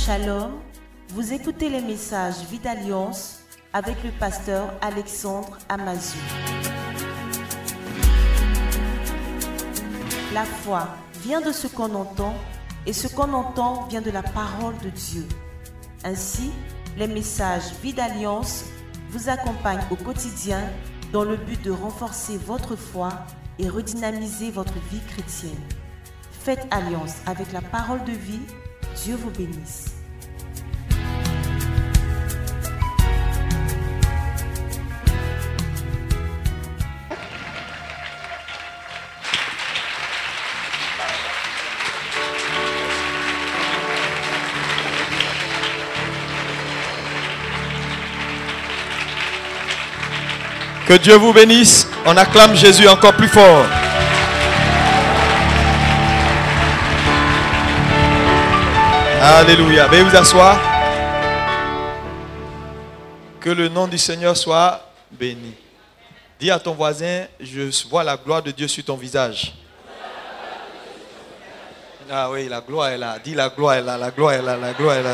Shalom, vous écoutez les messages Vie d'Alliance avec le pasteur Alexandre Amazou. La foi vient de ce qu'on entend et ce qu'on entend vient de la parole de Dieu. Ainsi, les messages Vie d'Alliance vous accompagnent au quotidien dans le but de renforcer votre foi et redynamiser votre vie chrétienne. Faites alliance avec la parole de vie. Dieu vous bénisse. Que Dieu vous bénisse. On acclame Jésus encore plus fort. Alléluia. Veuillez vous asseoir. Que le nom du Seigneur soit béni. Dis à ton voisin, je vois la gloire de Dieu sur ton visage. Ah oui, la gloire est là. Dis la gloire est là, la gloire est là, la gloire est là.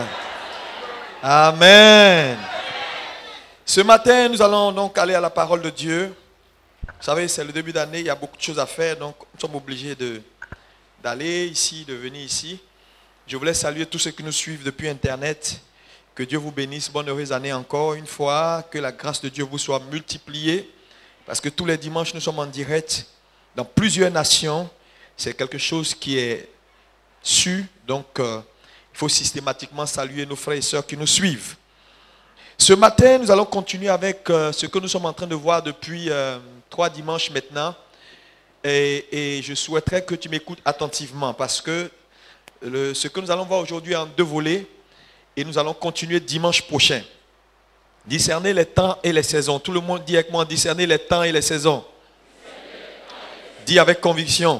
Amen. Ce matin, nous allons donc aller à la parole de Dieu. Vous savez, c'est le début d'année, il y a beaucoup de choses à faire, donc nous sommes obligés d'aller ici, de venir ici. Je voulais saluer tous ceux qui nous suivent depuis Internet. Que Dieu vous bénisse. Bonne heureuse année encore une fois. Que la grâce de Dieu vous soit multipliée. Parce que tous les dimanches, nous sommes en direct dans plusieurs nations. C'est quelque chose qui est su. Donc, il faut systématiquement saluer nos frères et sœurs qui nous suivent. Ce matin, nous allons continuer avec ce que nous sommes en train de voir depuis 3 dimanches maintenant. Et je souhaiterais que tu m'écoutes attentivement parce que ce que nous allons voir aujourd'hui en 2 volets et nous allons continuer dimanche prochain. Discerner les temps et les saisons. Tout le monde dit avec moi, discerner les temps et les saisons. Dis avec conviction.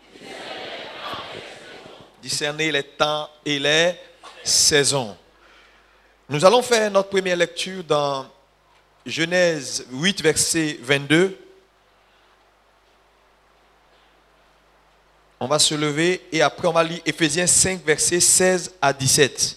Discerner les temps et les saisons. Nous allons faire notre première lecture dans Genèse 8, verset 22. On va se lever et après on va lire Éphésiens 5, versets 16 à 17.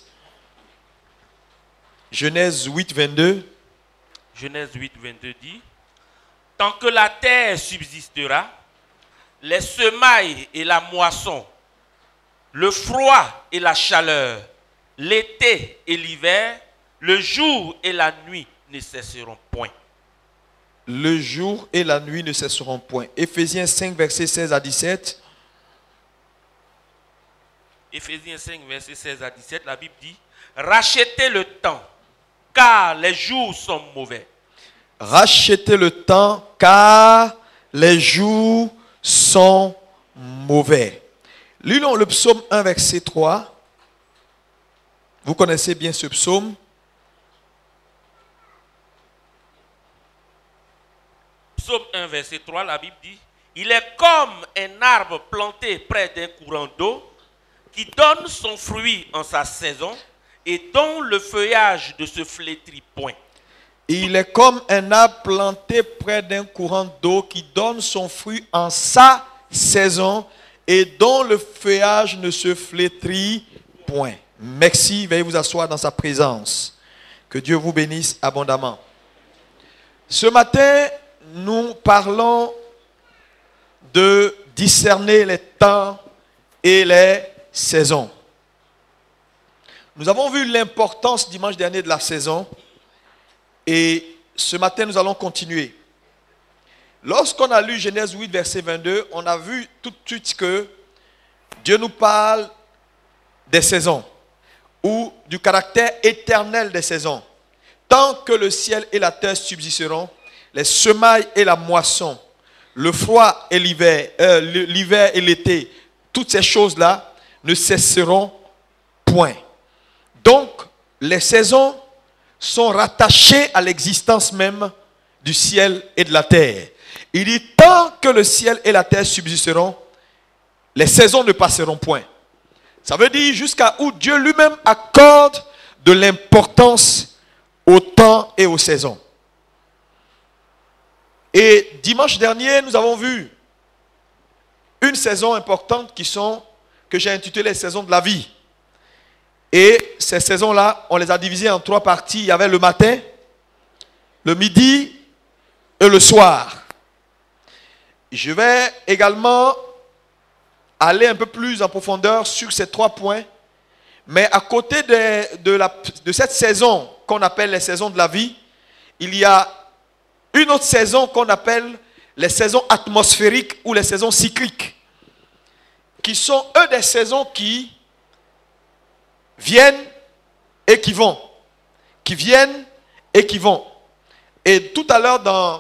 Genèse 8, 22. Genèse 8, 22 dit: tant que la terre subsistera, les semailles et la moisson, le froid et la chaleur, l'été et l'hiver, le jour et la nuit ne cesseront point. Le jour et la nuit ne cesseront point. Éphésiens 5, versets 16 à 17. Éphésiens 5, verset 16 à 17, la Bible dit: rachetez le temps, car les jours sont mauvais. Rachetez le temps, car les jours sont mauvais. Lisons le psaume 1, verset 3. Vous connaissez bien ce psaume. Psaume 1, verset 3, la Bible dit: il est comme un arbre planté près d'un courant d'eau, qui donne son fruit en sa saison et dont le feuillage ne se flétrit point. Il est comme un arbre planté près d'un courant d'eau qui donne son fruit en sa saison et dont le feuillage ne se flétrit point. Merci, veuillez vous asseoir dans sa présence. Que Dieu vous bénisse abondamment. Ce matin, nous parlons de discerner les temps et les saisons. Nous avons vu l'importance dimanche dernier de la saison et ce matin nous allons continuer. Lorsqu'on a lu Genèse 8 verset 22, on a vu tout de suite que Dieu nous parle des saisons ou du caractère éternel des saisons. Tant que le ciel et la terre subsisteront, les semailles et la moisson, le froid et l'hiver et l'été, toutes ces choses-là ne cesseront point. Donc, les saisons sont rattachées à l'existence même du ciel et de la terre. Il dit, tant que le ciel et la terre subsisteront, les saisons ne passeront point. Ça veut dire jusqu'à où Dieu lui-même accorde de l'importance au temps et aux saisons. Et dimanche dernier, nous avons vu une saison importante que j'ai intitulée les saisons de la vie. Et ces saisons-là, on les a divisées en 3 parties. Il y avait le matin, le midi et le soir. Je vais également aller un peu plus en profondeur sur ces 3 points. Mais à côté de cette saison qu'on appelle les saisons de la vie, il y a une autre saison qu'on appelle les saisons atmosphériques ou les saisons cycliques, qui sont des saisons qui viennent et qui vont, qui viennent et qui vont. Et tout à l'heure dans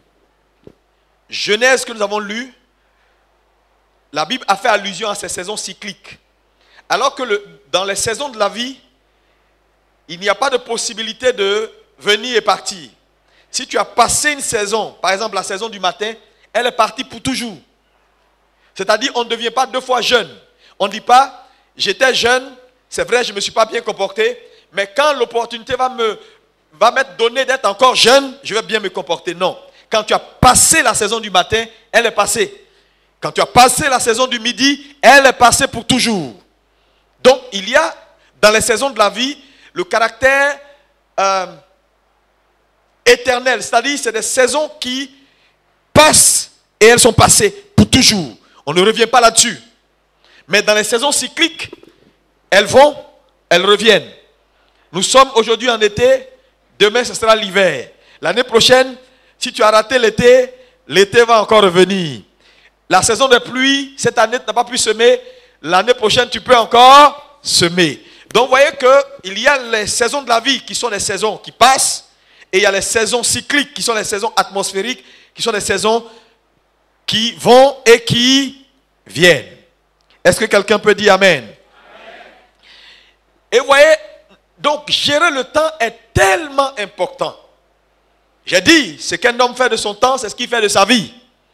Genèse que nous avons lu, la Bible a fait allusion à ces saisons cycliques. Alors que dans les saisons de la vie, il n'y a pas de possibilité de venir et partir. Si tu as passé une saison, par exemple la saison du matin, elle est partie pour toujours. C'est-à-dire on ne devient pas 2 fois jeune. On ne dit pas, j'étais jeune, c'est vrai, je ne me suis pas bien comporté, mais quand l'opportunité va m'être donnée d'être encore jeune, je vais bien me comporter. Non. Quand tu as passé la saison du matin, elle est passée. Quand tu as passé la saison du midi, elle est passée pour toujours. Donc, il y a dans les saisons de la vie le caractère éternel. C'est-à-dire, c'est des saisons qui passent et elles sont passées pour toujours. On ne revient pas là-dessus. Mais dans les saisons cycliques, elles vont, elles reviennent. Nous sommes aujourd'hui en été, demain ce sera l'hiver. L'année prochaine, si tu as raté l'été, l'été va encore revenir. La saison des pluies, cette année tu n'as pas pu semer, l'année prochaine tu peux encore semer. Donc vous voyez qu'il y a les saisons de la vie qui sont les saisons qui passent, et il y a les saisons cycliques qui sont les saisons atmosphériques, qui sont les saisons qui vont et qui viennent. Est-ce que quelqu'un peut dire Amen? Et vous voyez, donc gérer le temps est tellement important. J'ai dit, ce qu'un homme fait de son temps, c'est ce qu'il fait de sa vie.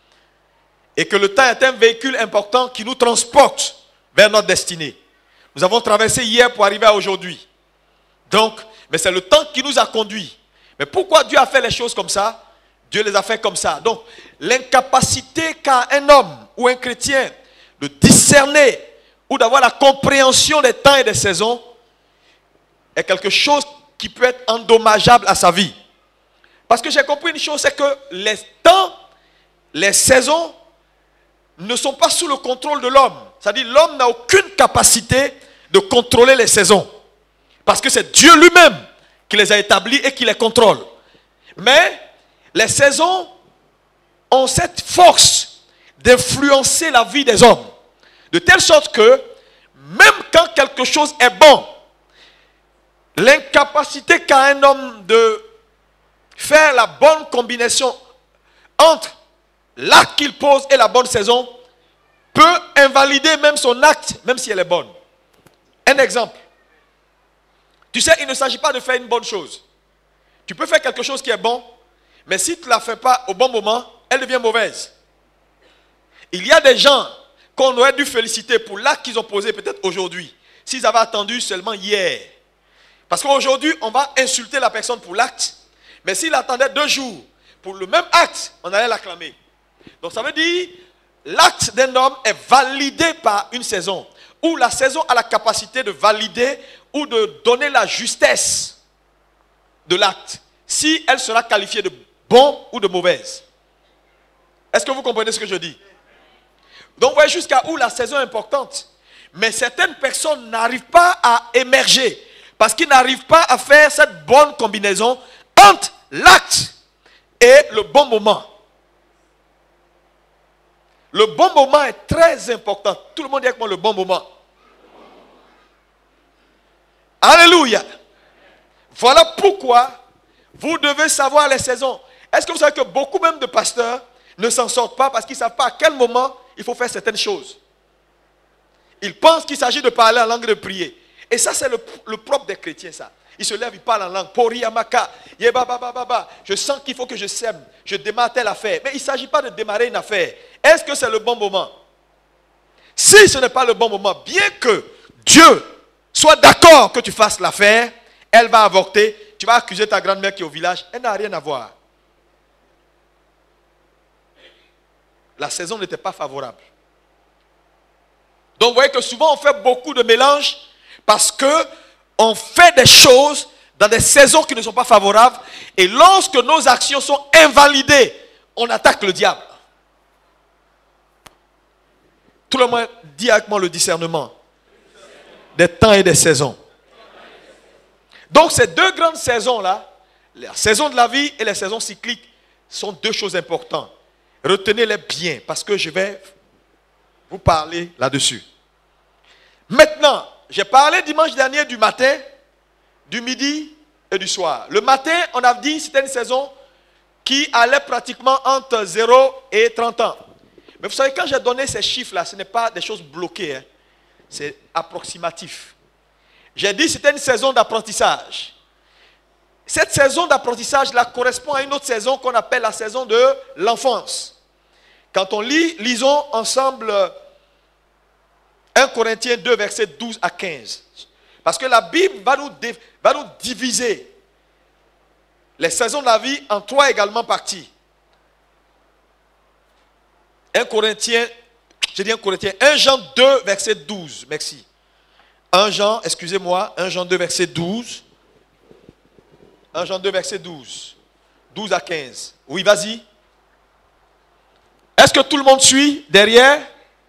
Et que le temps est un véhicule important qui nous transporte vers notre destinée. Nous avons traversé hier pour arriver à aujourd'hui. Donc, mais c'est le temps qui nous a conduits. Mais pourquoi Dieu a fait les choses comme ça? Dieu les a fait comme ça. Donc, l'incapacité qu'a un homme ou un chrétien de discerner ou d'avoir la compréhension des temps et des saisons est quelque chose qui peut être endommageable à sa vie. Parce que j'ai compris une chose, c'est que les temps, les saisons ne sont pas sous le contrôle de l'homme. C'est-à-dire l'homme n'a aucune capacité de contrôler les saisons. Parce que c'est Dieu lui-même qui les a établis et qui les contrôle. Mais les saisons ont cette force d'influencer la vie des hommes. De telle sorte que même quand quelque chose est bon, l'incapacité qu'a un homme de faire la bonne combinaison entre l'acte qu'il pose et la bonne saison peut invalider même son acte, même si elle est bonne. Un exemple. Tu sais, il ne s'agit pas de faire une bonne chose. Tu peux faire quelque chose qui est bon, mais si tu ne la fais pas au bon moment, elle devient mauvaise. Il y a des gens qu'on aurait dû féliciter pour l'acte qu'ils ont posé peut-être aujourd'hui, s'ils avaient attendu seulement hier. Parce qu'aujourd'hui, on va insulter la personne pour l'acte, mais s'il attendait 2 jours pour le même acte, on allait l'acclamer. Donc ça veut dire, l'acte d'un homme est validé par une saison, où la saison a la capacité de valider ou de donner la justesse de l'acte, si elle sera qualifiée de bon ou de mauvaise. Est-ce que vous comprenez ce que je dis? Donc vous voyez jusqu'à où la saison est importante. Mais certaines personnes n'arrivent pas à émerger, parce qu'ils n'arrivent pas à faire cette bonne combinaison entre l'acte et le bon moment. Le bon moment est très important. Tout le monde dit avec moi le bon moment. Alléluia. Voilà pourquoi vous devez savoir les saisons. Est-ce que vous savez que beaucoup même de pasteurs ne s'en sortent pas parce qu'ils ne savent pas à quel moment il faut faire certaines choses. Ils pensent qu'il s'agit de parler en langue, de prier. Et ça, c'est le propre des chrétiens, ça. Ils se lèvent, ils parlent en langue. Poriamaka, yebabababa. Je sens qu'il faut que je sème. Je démarre telle affaire. Mais il ne s'agit pas de démarrer une affaire. Est-ce que c'est le bon moment? Si ce n'est pas le bon moment, bien que Dieu soit d'accord que tu fasses l'affaire, elle va avorter. Tu vas accuser ta grand-mère qui est au village. Elle n'a rien à voir. La saison n'était pas favorable. Donc vous voyez que souvent on fait beaucoup de mélanges, Parce que on fait des choses dans des saisons qui ne sont pas favorables. Et lorsque nos actions sont invalidées, on attaque le diable. Tout le monde dit avec moi le discernement des temps et des saisons. Donc ces deux grandes saisons-là, la saison de la vie et les saisons cycliques, sont deux choses importantes. Retenez-les bien parce que je vais vous parler là-dessus. Maintenant, j'ai parlé dimanche dernier du matin, du midi et du soir. Le matin, on a dit que c'était une saison qui allait pratiquement entre 0 et 30 ans. Mais vous savez, quand j'ai donné ces chiffres-là, ce n'est pas des choses bloquées, hein. C'est approximatif. J'ai dit que c'était une saison d'apprentissage. Cette saison d'apprentissage-là correspond à une autre saison qu'on appelle la saison de l'enfance. Quand on lisons ensemble 1 Corinthiens 2, versets 12 à 15. Parce que la Bible va nous diviser les saisons de la vie en trois également parties. 1 Corinthiens, 1 Jean 2, verset 12, merci. 1 Jean 2, verset 12. 1 Jean 2, verset 12. 12 à 15. Oui, vas-y. Est-ce que tout le monde suit derrière?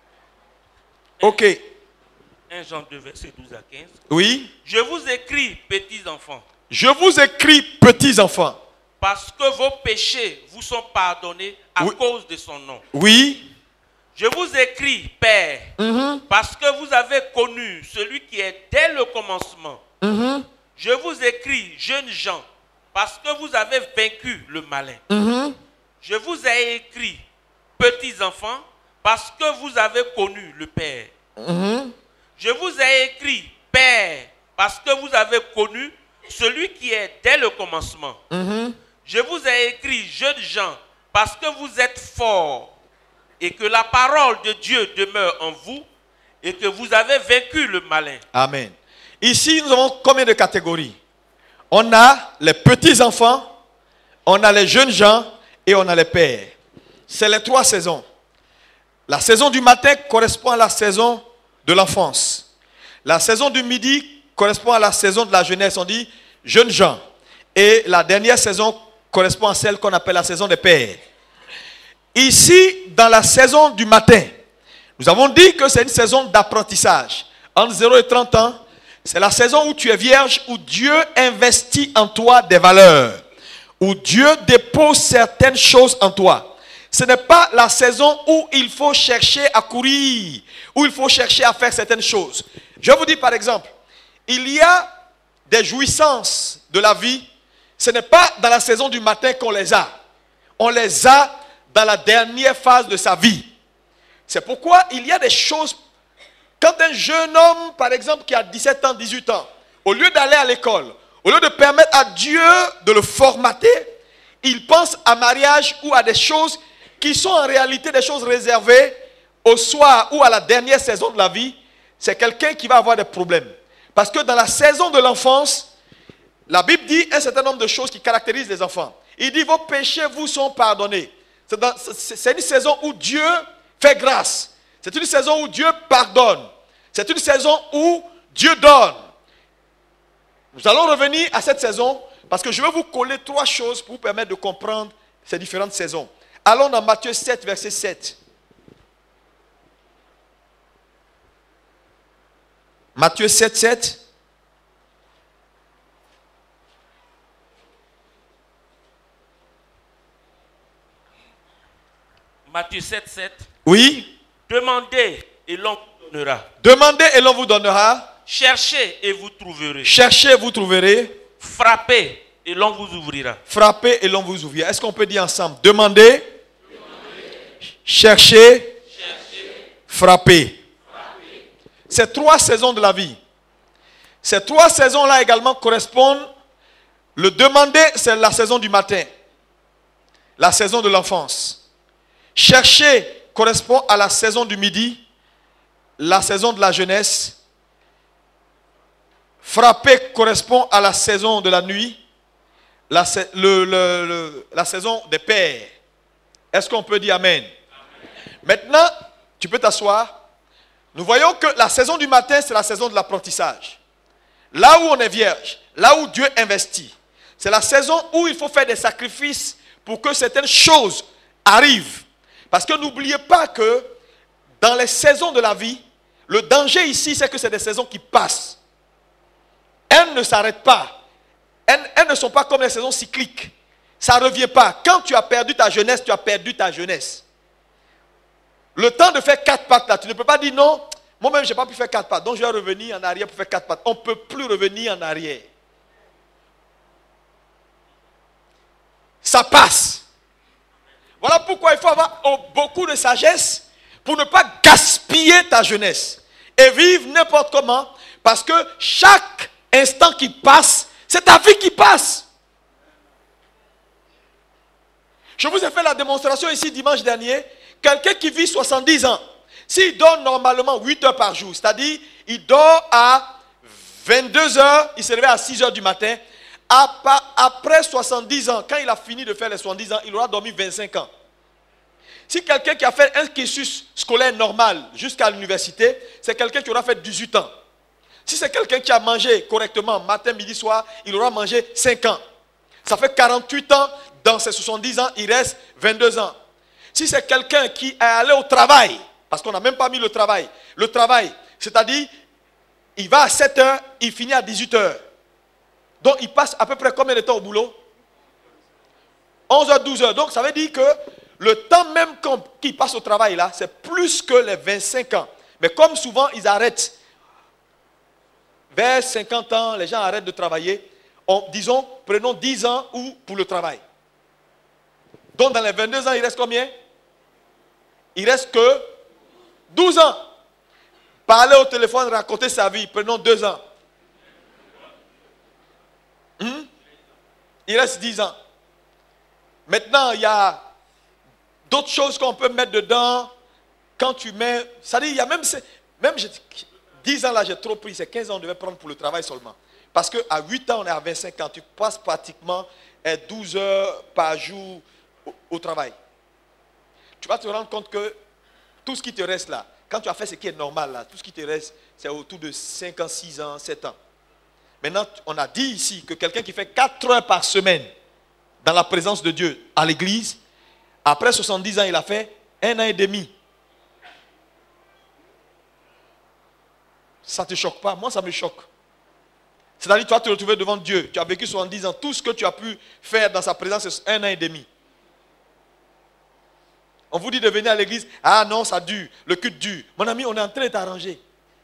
Ok. 1 Jean 2, verset 12 à 15. Oui. Je vous écris, petits enfants. Je vous écris, petits enfants. Parce que vos péchés vous sont pardonnés à cause de son nom. Oui. Je vous écris, Père, parce que vous avez connu celui qui est dès le commencement. Je vous écris, jeunes gens, parce que vous avez vaincu le malin. Je vous ai écrit, petits enfants, parce que vous avez connu le Père. Je vous ai écrit, Père, parce que vous avez connu celui qui est dès le commencement. Je vous ai écrit, jeunes gens, parce que vous êtes forts et que la parole de Dieu demeure en vous et que vous avez vaincu le malin. Amen. Ici, nous avons combien de catégories? On a les petits enfants, on a les jeunes gens et on a les pères. C'est les trois saisons. La saison du matin correspond à la saison de l'enfance. La saison du midi correspond à la saison de la jeunesse, on dit jeunes gens. Et la dernière saison correspond à celle qu'on appelle la saison des pères. Ici, dans la saison du matin, nous avons dit que c'est une saison d'apprentissage. Entre 0 et 30 ans, c'est la saison où tu es vierge, où Dieu investit en toi des valeurs, où Dieu dépose certaines choses en toi. Ce n'est pas la saison où il faut chercher à courir, où il faut chercher à faire certaines choses. Je vous dis par exemple, il y a des jouissances de la vie, ce n'est pas dans la saison du matin qu'on les a. On les a dans la dernière phase de sa vie. C'est pourquoi il y a des choses. Quand un jeune homme, par exemple, qui a 17 ans, 18 ans, au lieu d'aller à l'école, au lieu de permettre à Dieu de le formater, il pense à mariage ou à des choses qui sont en réalité des choses réservées au soir ou à la dernière saison de la vie. C'est quelqu'un qui va avoir des problèmes. Parce que dans la saison de l'enfance, la Bible dit un certain nombre de choses qui caractérisent les enfants. Il dit, vos péchés vous sont pardonnés. C'est une saison où Dieu fait grâce. C'est une saison où Dieu pardonne. C'est une saison où Dieu donne. Nous allons revenir à cette saison parce que je vais vous coller trois choses pour vous permettre de comprendre ces différentes saisons. Allons dans Matthieu 7, verset 7. Matthieu 7, 7. Matthieu 7, 7. Oui. Demandez et l'on vous donnera. Demandez et l'on vous donnera. Cherchez et vous trouverez. Cherchez et vous trouverez. Frappez et l'on vous ouvrira. Frappez et l'on vous ouvrira. Est-ce qu'on peut dire ensemble? Demandez. Cherchez. Frappez. Ces trois saisons de la vie. Ces trois saisons-là également correspondent. Le demander, c'est la saison du matin. La saison de l'enfance. Chercher correspond à la saison du midi, la saison de la jeunesse. Frapper correspond à la saison de la nuit, la saison des pères. Est-ce qu'on peut dire amen? Maintenant, tu peux t'asseoir. nous voyons que la saison du matin, c'est la saison de l'apprentissage. Là où on est vierge, là où Dieu investit, c'est la saison où il faut faire des sacrifices pour que certaines choses arrivent. Parce que n'oubliez pas que dans les saisons de la vie, le danger ici, c'est que c'est des saisons qui passent. Elles ne s'arrêtent pas. Elles ne sont pas comme les saisons cycliques. Ça ne revient pas. Quand tu as perdu ta jeunesse, tu as perdu ta jeunesse. Le temps de faire 4 pattes là, tu ne peux pas dire non, moi-même je n'ai pas pu faire 4 pattes, donc je vais revenir en arrière pour faire 4 pattes. On ne peut plus revenir en arrière. Ça passe. Voilà pourquoi il faut avoir beaucoup de sagesse pour ne pas gaspiller ta jeunesse et vivre n'importe comment, parce que chaque instant qui passe, c'est ta vie qui passe. Je vous ai fait la démonstration ici dimanche dernier. Quelqu'un qui vit 70 ans, s'il dort normalement 8 heures par jour, c'est-à-dire il dort à 22 heures, il se réveille à 6 heures du matin, après 70 ans, quand il a fini de faire les 70 ans, il aura dormi 25 ans. Si quelqu'un qui a fait un cursus scolaire normal jusqu'à l'université, c'est quelqu'un qui aura fait 18 ans. Si c'est quelqu'un qui a mangé correctement matin, midi, soir, il aura mangé 5 ans. Ça fait 48 ans, dans ses 70 ans, il reste 22 ans. Si c'est quelqu'un qui est allé au travail, parce qu'on n'a même pas mis le travail, c'est-à-dire, il va à 7 heures, il finit à 18 heures. Donc, il passe à peu près combien de temps au boulot? 11 heures, 12 heures. Donc, ça veut dire que le temps même qu'il passe au travail, là, c'est plus que les 25 ans. Mais comme souvent, ils arrêtent. Vers 50 ans, les gens arrêtent de travailler. Disons, prenons 10 ans pour le travail. Donc, dans les 22 ans, il reste combien? Il reste que 12 ans. Parler au téléphone, raconter sa vie, prenons 2 ans. Il reste 10 ans. Maintenant, il y a d'autres choses qu'on peut mettre dedans. Quand tu mets... C'est-à-dire, il y a même 10 ans là, j'ai trop pris. C'est 15 ans, on devait prendre pour le travail seulement. Parce qu'à 8 ans, on est à 25 ans. Tu passes pratiquement 12 heures par jour au travail. Tu vas te rendre compte que tout ce qui te reste là, quand tu as fait ce qui est normal là, tout ce qui te reste, c'est autour de 5 ans, 6 ans, 7 ans. Maintenant, on a dit ici que quelqu'un qui fait 4 heures par semaine dans la présence de Dieu à l'église, après 70 ans, il a fait 1 an et demi. Ça ne te choque pas? Moi, ça me choque. C'est-à-dire, tu vas te retrouver devant Dieu. Tu as vécu 70 ans. Tout ce que tu as pu faire dans sa présence, c'est 1 an et demi. On vous dit de venir à l'église. Ah non, ça dure. Le culte dure. Mon ami, on est en train de t'arranger.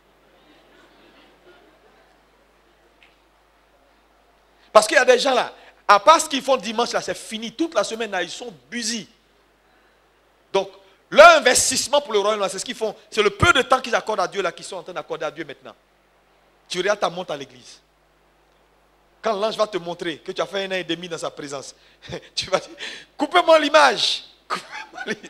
Parce qu'il y a des gens là, à part ce qu'ils font dimanche là, c'est fini. Toute la semaine là, ils sont busy. Donc, leur investissement pour le royaume, c'est ce qu'ils font. C'est le peu de temps qu'ils accordent à Dieu là, qu'ils sont en train d'accorder à Dieu maintenant. Tu regardes ta montre à l'église. Quand l'ange va te montrer que tu as fait 1 an et demi dans sa présence, tu vas dire, coupez-moi l'image. Coupez-moi l'image.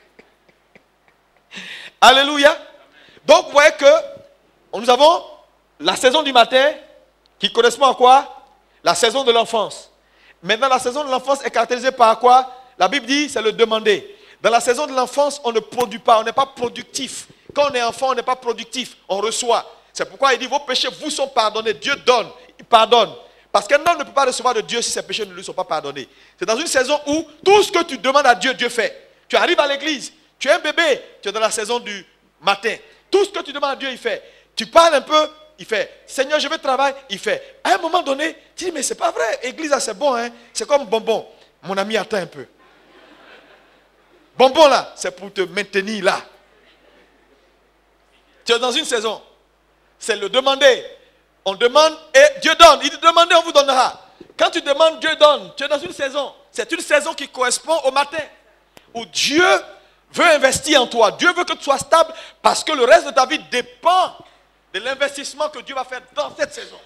Alléluia. Donc, vous voyez que nous avons la saison du matin qui correspond à quoi? La saison de l'enfance. Maintenant, la saison de l'enfance est caractérisée par quoi? La Bible dit, c'est le demander. Dans la saison de l'enfance, on ne produit pas, on n'est pas productif. Quand on est enfant, on n'est pas productif, on reçoit. C'est pourquoi il dit, vos péchés vous sont pardonnés. Dieu donne, il pardonne. Parce qu'un homme ne peut pas recevoir de Dieu si ses péchés ne lui sont pas pardonnés. C'est dans une saison où tout ce que tu demandes à Dieu, Dieu fait. Tu arrives à l'église, tu es un bébé, tu es dans la saison du matin. Tout ce que tu demandes à Dieu, il fait. Tu parles un peu, il fait. Seigneur, je veux travailler, il fait. À un moment donné, tu dis, mais c'est pas vrai, église, c'est bon, hein? C'est comme bonbon. Mon ami, attends un peu. Bonbon là, c'est pour te maintenir là. Tu es dans une saison. C'est le demander. On demande et Dieu donne. Il dit demandez, on vous donnera. Quand tu demandes, Dieu donne. Tu es dans une saison. C'est une saison qui correspond au matin. Où Dieu veut investir en toi. Dieu veut que tu sois stable parce que le reste de ta vie dépend de l'investissement que Dieu va faire dans cette saison.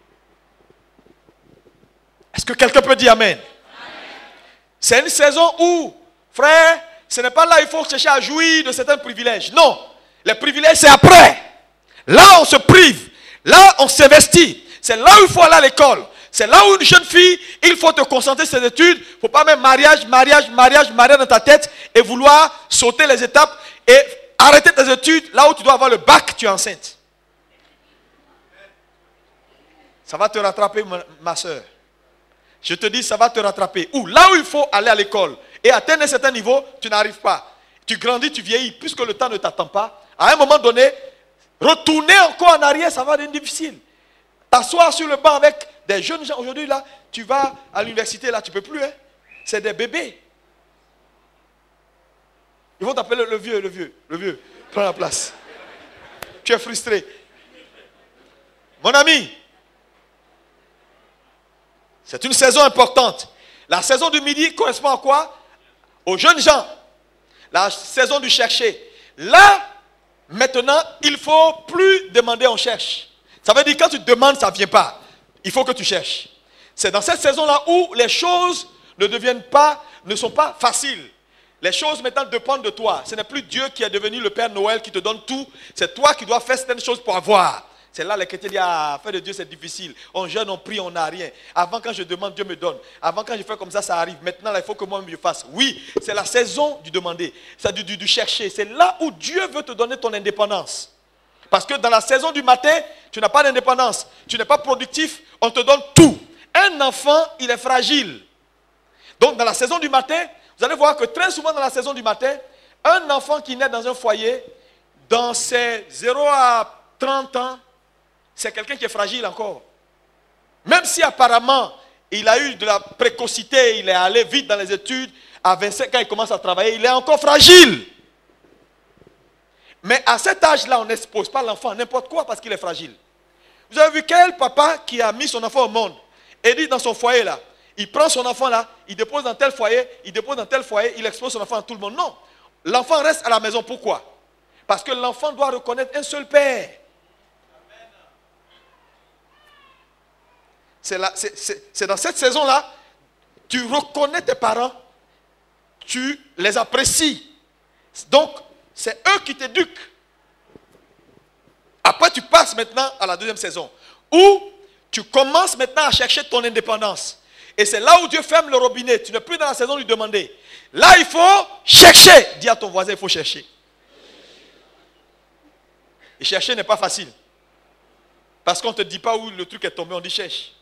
Est-ce que quelqu'un peut dire Amen? C'est une saison où, frère, ce n'est pas là où il faut chercher à jouir de certains privilèges. Non. Les privilèges, c'est après. Là, on se prive. Là, on s'investit. C'est là où il faut aller à l'école. C'est là où une jeune fille, il faut te concentrer sur ses études. Il ne faut pas mettre mariage dans ta tête et vouloir sauter les étapes et arrêter tes études, là où tu dois avoir le bac, tu es enceinte. Ça va te rattraper, ma soeur. Je te dis, ça va te rattraper. Ou là où il faut aller à l'école et atteindre un certain niveau, tu n'arrives pas. Tu grandis, tu vieillis, puisque le temps ne t'attend pas. À un moment donné, retourner encore en arrière, ça va devenir difficile. T'asseoir sur le banc avec des jeunes gens. Aujourd'hui, là, tu vas à l'université, là, tu ne peux plus. Hein? C'est des bébés. Ils vont t'appeler le vieux. Prends la place. Tu es frustré. Mon ami, c'est une saison importante. La saison du midi correspond à quoi? Aux jeunes gens. La saison du chercher. Là, maintenant, il ne faut plus demander, on cherche. Ça veut dire quand tu demandes, ça ne vient pas. Il faut que tu cherches. C'est dans cette saison-là où les choses ne sont pas faciles. Les choses maintenant dépendent de toi. Ce n'est plus Dieu qui est devenu le Père Noël qui te donne tout. C'est toi qui dois faire certaines choses pour avoir. C'est là les chrétiens disent, faire de Dieu c'est difficile. On jeûne, on prie, on n'a rien. Avant quand je demande, Dieu me donne. Avant quand je fais comme ça arrive. Maintenant là, il faut que moi je fasse. Oui, c'est la saison du demander. C'est du chercher. C'est là où Dieu veut te donner ton indépendance. Parce que dans la saison du matin, tu n'as pas d'indépendance. Tu n'es pas productif, on te donne tout. Un enfant, il est fragile. Donc dans la saison du matin, vous allez voir que très souvent dans la saison du matin, un enfant qui naît dans un foyer, dans ses 0 à 30 ans, c'est quelqu'un qui est fragile encore. Même si apparemment, il a eu de la précocité, il est allé vite dans les études, à 25 ans, il commence à travailler, il est encore fragile. Mais à cet âge-là, on n'expose pas l'enfant à n'importe quoi parce qu'il est fragile. Vous avez vu quel papa qui a mis son enfant au monde et dit dans son foyer là, il prend son enfant là, il dépose dans tel foyer, il expose son enfant à tout le monde. Non, l'enfant reste à la maison. Pourquoi? Parce que l'enfant doit reconnaître un seul père. C'est dans cette saison-là, tu reconnais tes parents, tu les apprécies. Donc, c'est eux qui t'éduquent. Après, tu passes maintenant à la deuxième saison, où tu commences maintenant à chercher ton indépendance. Et c'est là où Dieu ferme le robinet. Tu n'es plus dans la saison du demander. Là, il faut chercher. Dis à ton voisin, il faut chercher. Et chercher n'est pas facile. Parce qu'on ne te dit pas où le truc est tombé, on dit cherche.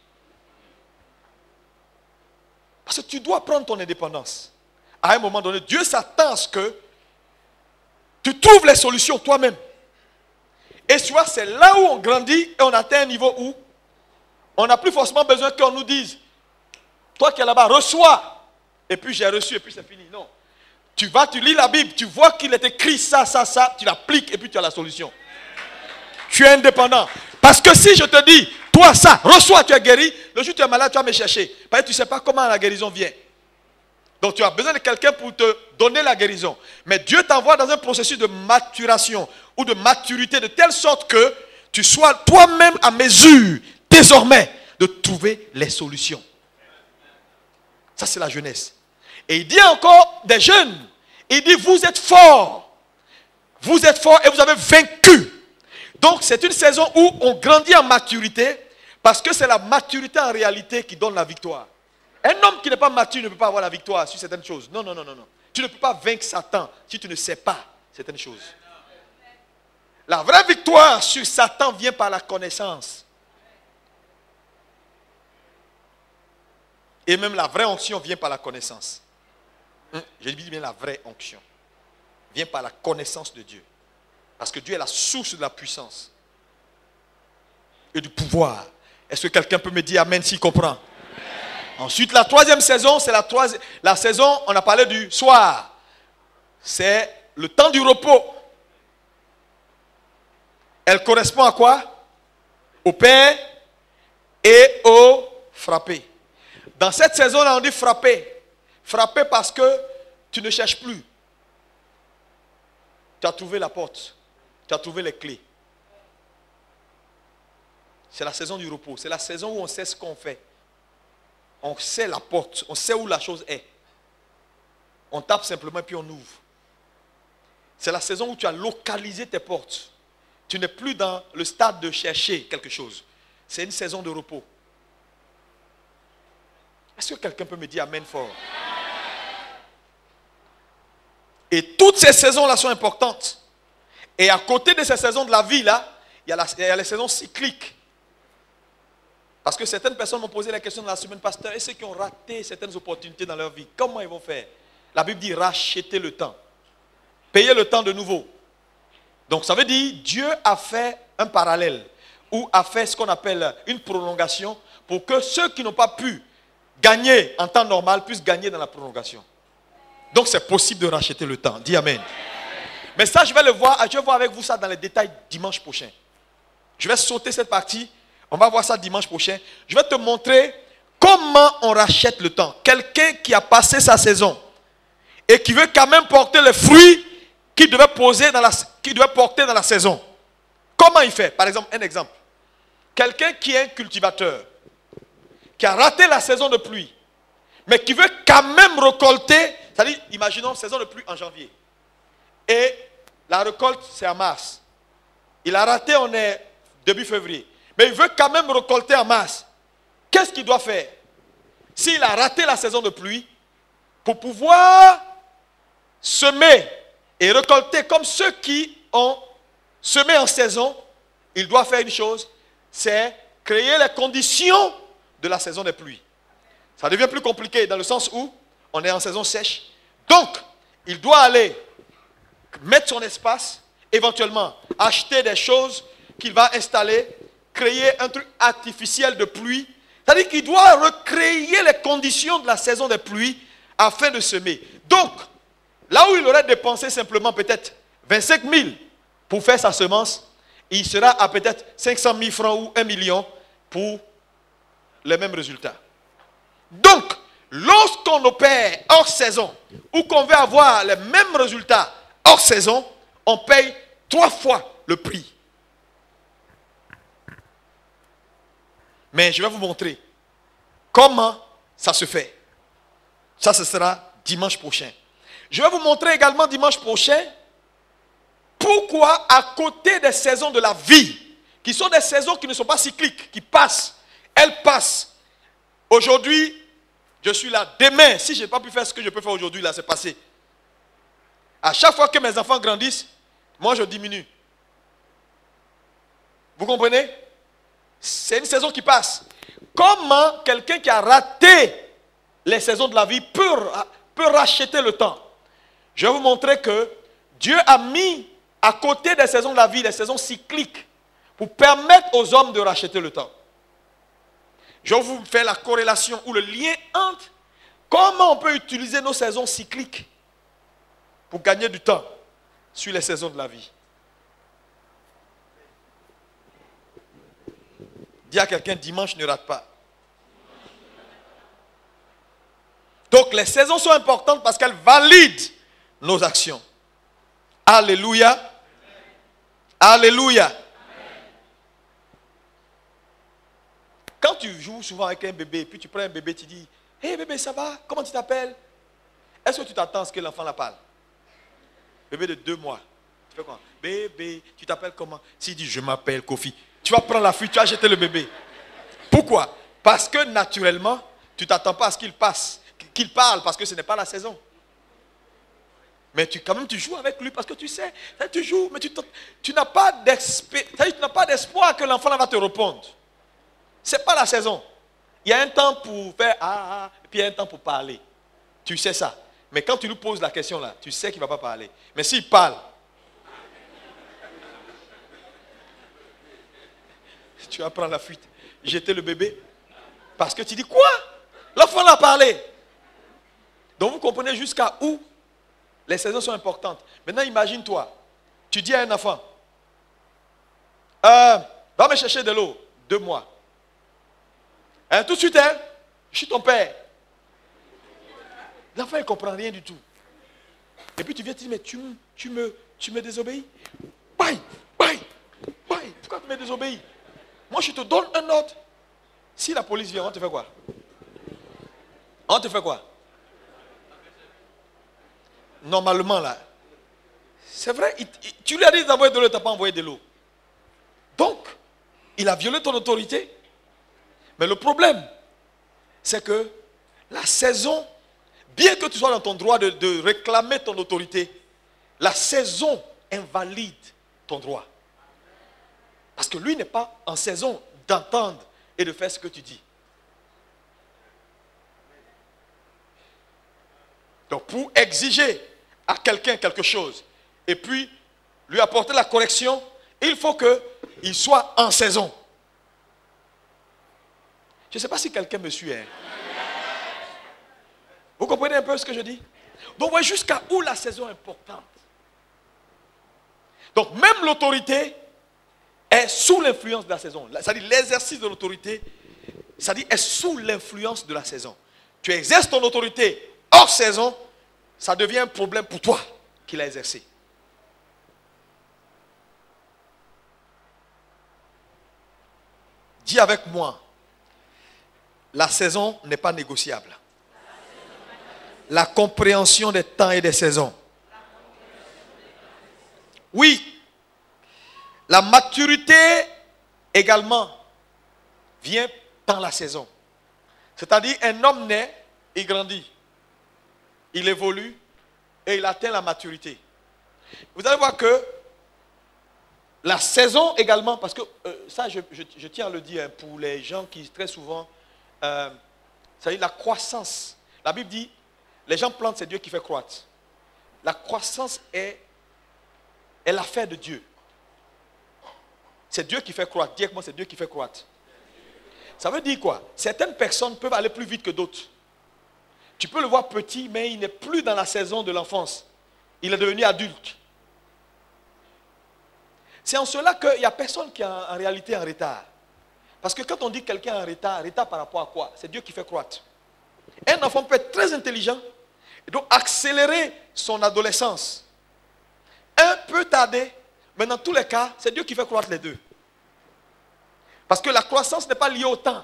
Parce que tu dois prendre ton indépendance. À un moment donné, Dieu s'attend à ce que tu trouves les solutions toi-même. Et tu vois, c'est là où on grandit et on atteint un niveau où on n'a plus forcément besoin qu'on nous dise, toi qui es là-bas, reçois. Et puis j'ai reçu et puis c'est fini. Non. Tu lis la Bible, tu vois qu'il est écrit ça, tu l'appliques et puis tu as la solution. Tu es indépendant. Parce que si je te dis, toi ça, reçois, tu es guéri, le jour où tu es malade, tu vas me chercher. Parce que tu ne sais pas comment la guérison vient. Donc tu as besoin de quelqu'un pour te donner la guérison. Mais Dieu t'envoie dans un processus de maturation ou de maturité de telle sorte que tu sois toi-même à mesure, désormais, de trouver les solutions. Ça c'est la jeunesse. Et il dit encore des jeunes, il dit vous êtes forts. Vous êtes forts et vous avez vaincu. Donc c'est une saison où on grandit en maturité parce que c'est la maturité en réalité qui donne la victoire. Un homme qui n'est pas mature ne peut pas avoir la victoire sur certaines choses. Non. Tu ne peux pas vaincre Satan si tu ne sais pas certaines choses. La vraie victoire sur Satan vient par la connaissance. Et même la vraie onction vient par la connaissance. Je dis bien la vraie onction. Vient par la connaissance de Dieu. Parce que Dieu est la source de la puissance. Et du pouvoir. Est-ce que quelqu'un peut me dire amen s'il comprend? Ensuite, la troisième saison, c'est la saison, on a parlé du soir. C'est le temps du repos. Elle correspond à quoi? Au pain et au frappé. Dans cette saison-là, on dit frapper. Frapper parce que tu ne cherches plus. Tu as trouvé la porte. Tu as trouvé les clés. C'est la saison du repos. C'est la saison où on sait ce qu'on fait. On sait la porte. On sait où la chose est. On tape simplement et puis on ouvre. C'est la saison où tu as localisé tes portes. Tu n'es plus dans le stade de chercher quelque chose. C'est une saison de repos. Est-ce que quelqu'un peut me dire amen fort? Et toutes ces saisons-là sont importantes. Et à côté de ces saisons de la vie là, il y a les saisons cycliques. Parce que certaines personnes m'ont posé la question dans la semaine, pasteur, et ceux qui ont raté certaines opportunités dans leur vie, comment ils vont faire? La Bible dit racheter le temps. Payer le temps de nouveau. Donc ça veut dire, Dieu a fait un parallèle, ou a fait ce qu'on appelle une prolongation, pour que ceux qui n'ont pas pu gagner en temps normal puissent gagner dans la prolongation. Donc c'est possible de racheter le temps. Dis Amen. Mais ça, je vais voir avec vous ça dans les détails dimanche prochain. Je vais sauter cette partie. On va voir ça dimanche prochain. Je vais te montrer comment on rachète le temps. Quelqu'un qui a passé sa saison et qui veut quand même porter les fruits qu'il devait porter dans la saison. Comment il fait? Par exemple, un exemple. Quelqu'un qui est un cultivateur, qui a raté la saison de pluie, mais qui veut quand même récolter, c'est-à-dire, imaginons, saison de pluie en janvier. Et la récolte, c'est en mars. Il a raté, on est début février. Mais il veut quand même récolter en mars. Qu'est-ce qu'il doit faire? S'il a raté la saison de pluie, pour pouvoir semer et récolter comme ceux qui ont semé en saison, il doit faire une chose, c'est créer les conditions de la saison des pluies. Ça devient plus compliqué dans le sens où on est en saison sèche. Donc, il doit aller mettre son espace, éventuellement acheter des choses qu'il va installer, créer un truc artificiel de pluie. C'est-à-dire qu'il doit recréer les conditions de la saison des pluies afin de semer. Donc, là où il aurait dépensé simplement peut-être 25 000 pour faire sa semence, il sera à peut-être 500 000 francs ou 1 million pour les mêmes résultats. Donc, lorsqu'on opère hors saison ou qu'on veut avoir les mêmes résultats hors saison, on paye 3 fois le prix. Mais je vais vous montrer comment ça se fait. Ça, ce sera dimanche prochain. Je vais vous montrer également dimanche prochain pourquoi à côté des saisons de la vie, qui sont des saisons qui ne sont pas cycliques, qui passent, elles passent. Aujourd'hui, je suis là. Demain, si je n'ai pas pu faire ce que je peux faire aujourd'hui, là, c'est passé. À chaque fois que mes enfants grandissent, moi je diminue. Vous comprenez? C'est une saison qui passe. Comment quelqu'un qui a raté les saisons de la vie peut racheter le temps? Je vais vous montrer que Dieu a mis à côté des saisons de la vie, les saisons cycliques, pour permettre aux hommes de racheter le temps. Je vais vous faire la corrélation ou le lien entre comment on peut utiliser nos saisons cycliques pour gagner du temps sur les saisons de la vie. Dis à quelqu'un, dimanche ne rate pas. Donc les saisons sont importantes parce qu'elles valident nos actions. Alléluia. Alléluia. Quand tu joues souvent avec un bébé, puis tu prends un bébé, tu dis, hey bébé, ça va? Comment tu t'appelles? Est-ce que tu t'attends à ce que l'enfant la parle? Bébé de 2 mois. Tu fais quoi? Bébé, tu t'appelles comment? S'il dit, je m'appelle Kofi. Tu vas prendre la fuite, tu vas jeter le bébé. Pourquoi? Parce que naturellement, tu ne t'attends pas à ce qu'il parle, parce que ce n'est pas la saison. Mais quand même, tu joues avec lui parce que tu sais, tu joues, mais tu n'as pas d'espoir que l'enfant va te répondre. Ce n'est pas la saison. Il y a un temps pour faire et puis il y a un temps pour parler. Tu sais ça. Mais quand tu lui poses la question là, tu sais qu'il ne va pas parler. Mais s'il parle, tu vas prendre la fuite, jeter le bébé. Parce que tu dis quoi? L'enfant l'a parlé. Donc vous comprenez jusqu'à où les saisons sont importantes. Maintenant imagine-toi, tu dis à un enfant, va me chercher de l'eau, 2 mois. Tout de suite, je suis ton père. L'enfant ne comprend rien du tout. Et puis tu viens te dire, mais tu me désobéis. Bye. Pourquoi tu me désobéis? Moi je te donne un ordre. Si la police vient, on te fait quoi? On te fait quoi? Normalement là, c'est vrai, tu lui as dit d'envoyer de l'eau, tu n'as pas envoyé de l'eau. Donc, il a violé ton autorité. Mais le problème, c'est que la saison, bien que tu sois dans ton droit de réclamer ton autorité, la saison invalide ton droit. Parce que lui n'est pas en saison d'entendre et de faire ce que tu dis. Donc pour exiger à quelqu'un quelque chose et puis lui apporter la correction, il faut qu'il soit en saison. Je ne sais pas si quelqu'un me suit. Hein. Vous comprenez un peu ce que je dis? Donc voyez jusqu'à où la saison est importante. Donc même l'autorité est sous l'influence de la saison. C'est-à-dire l'exercice de l'autorité, c'est-à-dire est sous l'influence de la saison. Tu exerces ton autorité hors saison, ça devient un problème pour toi qui l'as exercé. Dis avec moi, la saison n'est pas négociable. La compréhension des temps et des saisons. Oui, la maturité également vient dans la saison. C'est-à-dire un homme naît, il grandit, il évolue et il atteint la maturité. Vous allez voir que la saison également, parce que ça je tiens à le dire pour les gens qui très souvent, c'est-à-dire la croissance. La Bible dit, les gens plantent, c'est Dieu qui fait croître. La croissance est l'affaire de Dieu. C'est Dieu qui fait croître. Dis avec moi, c'est Dieu qui fait croître. Ça veut dire quoi? Certaines personnes peuvent aller plus vite que d'autres. Tu peux le voir petit, mais il n'est plus dans la saison de l'enfance. Il est devenu adulte. C'est en cela qu'il n'y a personne qui est en réalité en retard. Parce que quand on dit quelqu'un en retard par rapport à quoi? C'est Dieu qui fait croître. Un enfant peut être très intelligent et donc accélérer son adolescence. Un peut tarder, mais dans tous les cas, c'est Dieu qui fait croître les deux. Parce que la croissance n'est pas liée au temps.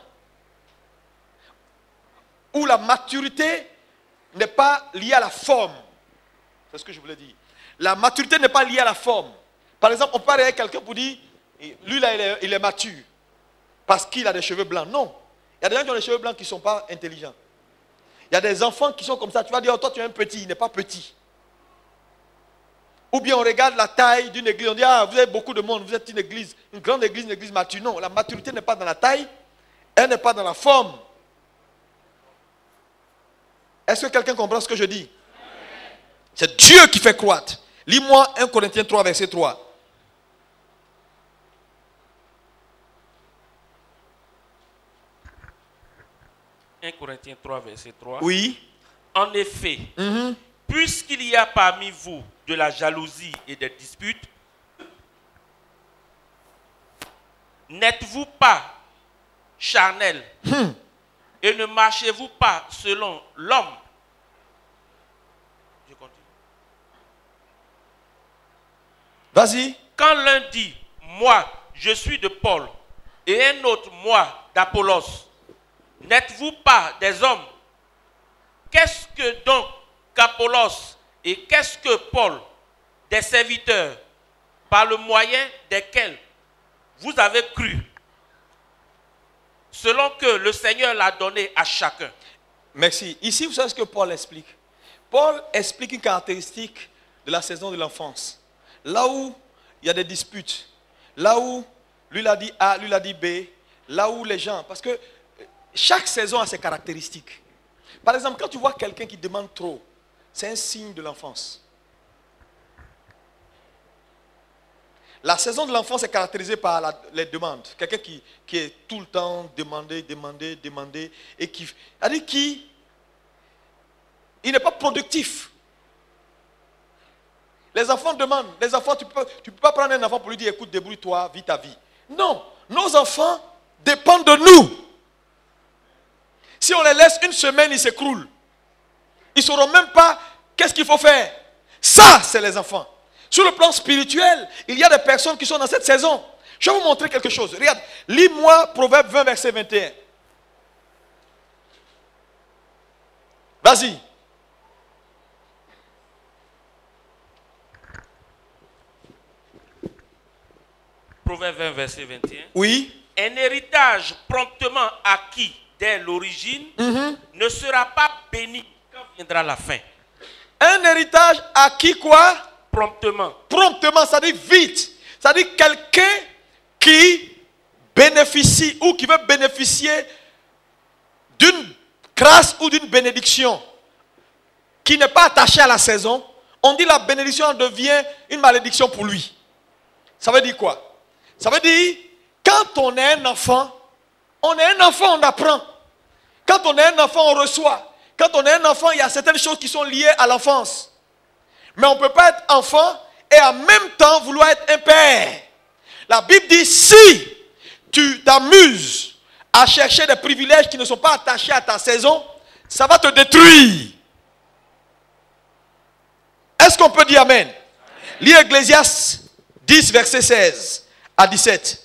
Ou la maturité n'est pas liée à la forme. C'est ce que je voulais dire. La maturité n'est pas liée à la forme. Par exemple, on peut aller avec quelqu'un pour dire, lui là, il est mature. Parce qu'il a des cheveux blancs. Non. Il y a des gens qui ont des cheveux blancs qui ne sont pas intelligents. Il y a des enfants qui sont comme ça. Tu vas dire, oh, toi tu es un petit. Il n'est pas petit. Ou bien on regarde la taille d'une église. On dit, ah, vous avez beaucoup de monde. Vous êtes une église. Une grande église, une église mature. Non, la maturité n'est pas dans la taille. Elle n'est pas dans la forme. Est-ce que quelqu'un comprend ce que je dis? C'est Dieu qui fait croître. Lis-moi 1 Corinthiens 3, verset 3. Corinthiens 3, verset 3. Oui. En effet, puisqu'il y a parmi vous de la jalousie et des disputes, n'êtes-vous pas charnel et ne marchez-vous pas selon l'homme? Je continue. Vas-y. Quand l'un dit, moi, je suis de Paul, et un autre, moi, d'Apollos, n'êtes-vous pas des hommes? Qu'est-ce que donc qu'Apollos et qu'est-ce que Paul? Des serviteurs, par le moyen desquels vous avez cru, selon que le Seigneur l'a donné à chacun. Merci. Ici, vous savez ce que Paul explique? Paul explique une caractéristique de la saison de l'enfance. Là où il y a des disputes, là où lui l'a dit A, lui l'a dit B, là où les gens... Parce que chaque saison a ses caractéristiques. Par exemple, quand tu vois quelqu'un qui demande trop, c'est un signe de l'enfance. La saison de l'enfance est caractérisée par les demandes. Quelqu'un qui est tout le temps demandé, et qui... C'est-à-dire il n'est pas productif. Les enfants demandent. Les enfants, tu peux pas prendre un enfant pour lui dire, écoute, débrouille-toi, vis ta vie. Non, nos enfants dépendent de nous. Si on les laisse une semaine, ils s'écroulent. Ils ne sauront même pas qu'est-ce qu'il faut faire. Ça, c'est les enfants. Sur le plan spirituel, il y a des personnes qui sont dans cette saison. Je vais vous montrer quelque chose. Regarde, lis-moi Proverbe 20, verset 21. Vas-y. Proverbe 20, verset 21. Oui. Un héritage promptement acquis dès l'origine ne sera pas béni quand viendra la fin. Un héritage acquis quoi? Promptement. Promptement, ça dit vite. C'est-à-dire quelqu'un qui bénéficie ou qui veut bénéficier d'une grâce ou d'une bénédiction qui n'est pas attachée à la saison, on dit la bénédiction devient une malédiction pour lui. Ça veut dire quoi? Ça veut dire, quand on est un enfant, on apprend. Quand on est un enfant, on reçoit. Quand on est un enfant, il y a certaines choses qui sont liées à l'enfance. Mais on ne peut pas être enfant et en même temps vouloir être un père. La Bible dit, si tu t'amuses à chercher des privilèges qui ne sont pas attachés à ta saison, ça va te détruire. Est-ce qu'on peut dire Amen? Lis Ecclésiaste 10, verset 16 à 17.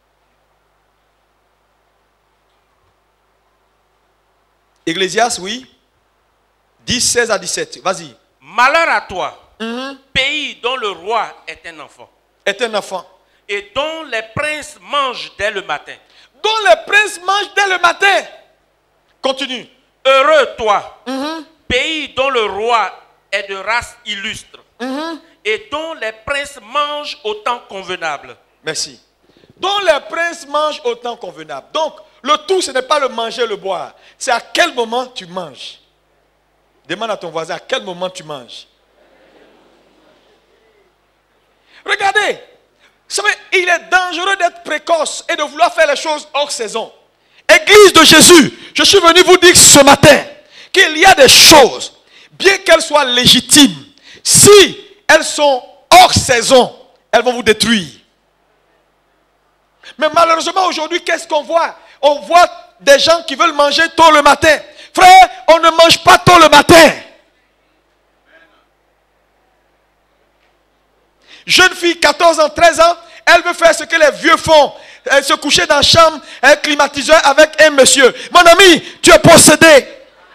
Ecclésiaste, oui. 10, 16 à 17. Vas-y. Malheur à toi, pays dont le roi est un enfant. Est un enfant. Et dont les princes mangent dès le matin. Dont les princes mangent dès le matin. Continue. Heureux toi, pays dont le roi est de race illustre. Et dont les princes mangent au temps convenable. Merci. Dont les princes mangent au temps convenable. Donc, le tout, ce n'est pas le manger, le boire. C'est à quel moment tu manges. Demande à ton voisin à quel moment tu manges. Regardez. Vous savez, il est dangereux d'être précoce et de vouloir faire les choses hors saison. Église de Jésus, je suis venu vous dire ce matin qu'il y a des choses, bien qu'elles soient légitimes, si elles sont hors saison, elles vont vous détruire. Mais malheureusement aujourd'hui, qu'est-ce qu'on voit? On voit des gens qui veulent manger tôt le matin. Frère, on ne mange pas tôt le matin. Jeune fille, 14 ans, 13 ans, elle veut faire ce que les vieux font. Elle se coucher dans la chambre, un climatiseur avec un monsieur. Mon ami, tu es possédé.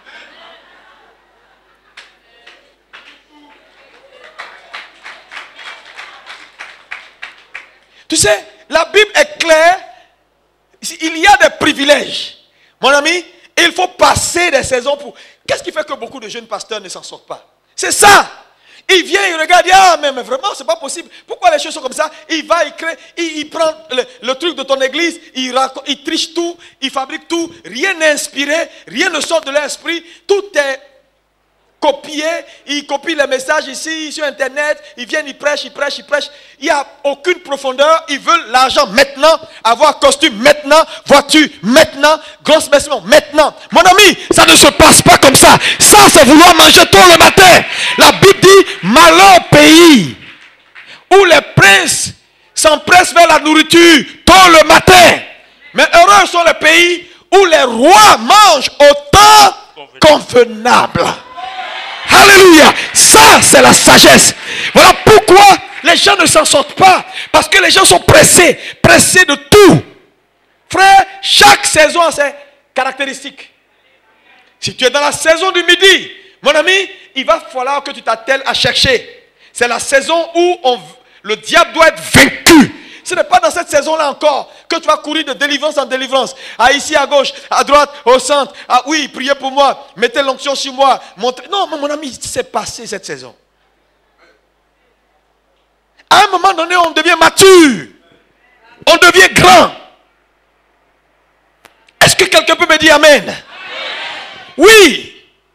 Tu sais, la Bible est claire. Il y a des privilèges. Mon ami, il faut passer des saisons pour... Qu'est-ce qui fait que beaucoup de jeunes pasteurs ne s'en sortent pas? C'est ça. Il vient, il regarde, il dit, ah, mais vraiment, c'est pas possible. Pourquoi les choses sont comme ça? Il va, il crée, il prend le truc de ton église, il triche tout, il fabrique tout. Rien n'est inspiré, rien ne sort de l'esprit. Tout est copié. Il copie les messages ici, sur Internet. Ils viennent, ils prêchent. Il n'y a aucune profondeur. Ils veulent l'argent maintenant, avoir costume maintenant, voiture maintenant, grosse maison maintenant. Mon ami, ça ne se passe pas comme ça. Ça, c'est vouloir manger tôt le matin. La Bible dit, malheur au pays où les princes s'empressent vers la nourriture tôt le matin. Mais heureux sont les pays où les rois mangent au temps convenable. Alléluia. Ça, c'est la sagesse. Voilà pourquoi les gens ne s'en sortent pas. Parce que les gens sont pressés de tout. Frère, chaque saison a ses caractéristiques. Si tu es dans la saison du midi, mon ami, il va falloir que tu t'attelles à chercher. C'est la saison où le diable doit être vaincu. Ce n'est pas dans cette saison-là encore que tu vas courir de délivrance en délivrance. Ah, ici à gauche, à droite, au centre. Ah oui, priez pour moi. Mettez l'onction sur moi. Montrez. Non, mon ami, c'est passé cette saison. À un moment donné, on devient mature. On devient grand. Est-ce que quelqu'un peut me dire Amen? Amen. Oui.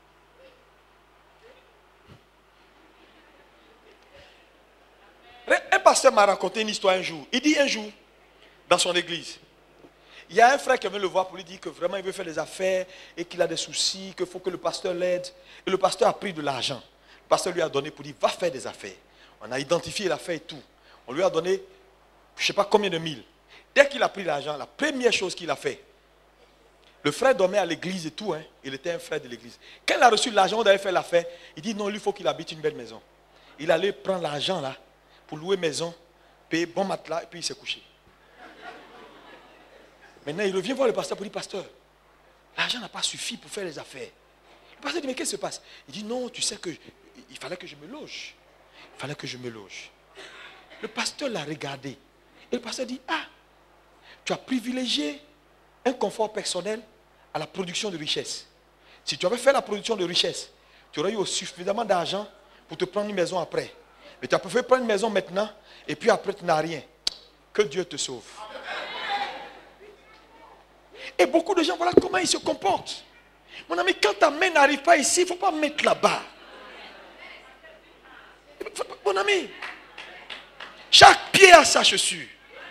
Un pasteur m'a raconté une histoire un jour. Il dit un jour, dans son église, il y a un frère qui vient le voir pour lui dire que vraiment il veut faire des affaires et qu'il a des soucis, qu'il faut que le pasteur l'aide. Et le pasteur a pris de l'argent. Le pasteur lui a donné pour dire, va faire des affaires. On a identifié l'affaire et tout. On lui a donné, je ne sais pas combien de mille. Dès qu'il a pris l'argent, la première chose qu'il a fait, le frère dormait à l'église et tout. Il était un frère de l'église. Quand il a reçu l'argent, on avait fait l'affaire. Il dit non, lui, il faut qu'il habite une belle maison. Il allait prendre l'argent là, pour louer maison, payer bon matelas, et puis il s'est couché. Maintenant, il revient voir le pasteur pour dire, pasteur, l'argent n'a pas suffi pour faire les affaires. Le pasteur dit, mais qu'est-ce qui se passe? Il dit, non, tu sais que il fallait que je me loge. Il fallait que je me loge. Le pasteur l'a regardé. Et le pasteur dit, ah, tu as privilégié un confort personnel à la production de richesse. Si tu avais fait la production de richesse, tu aurais eu suffisamment d'argent pour te prendre une maison après. Mais tu as préféré prendre une maison maintenant, et puis après tu n'as rien. que Dieu te sauve. Et beaucoup de gens, voilà comment ils se comportent. Mon ami, quand ta main n'arrive pas ici, il ne faut pas mettre là-bas. Mon ami, chaque pied a sa chaussure.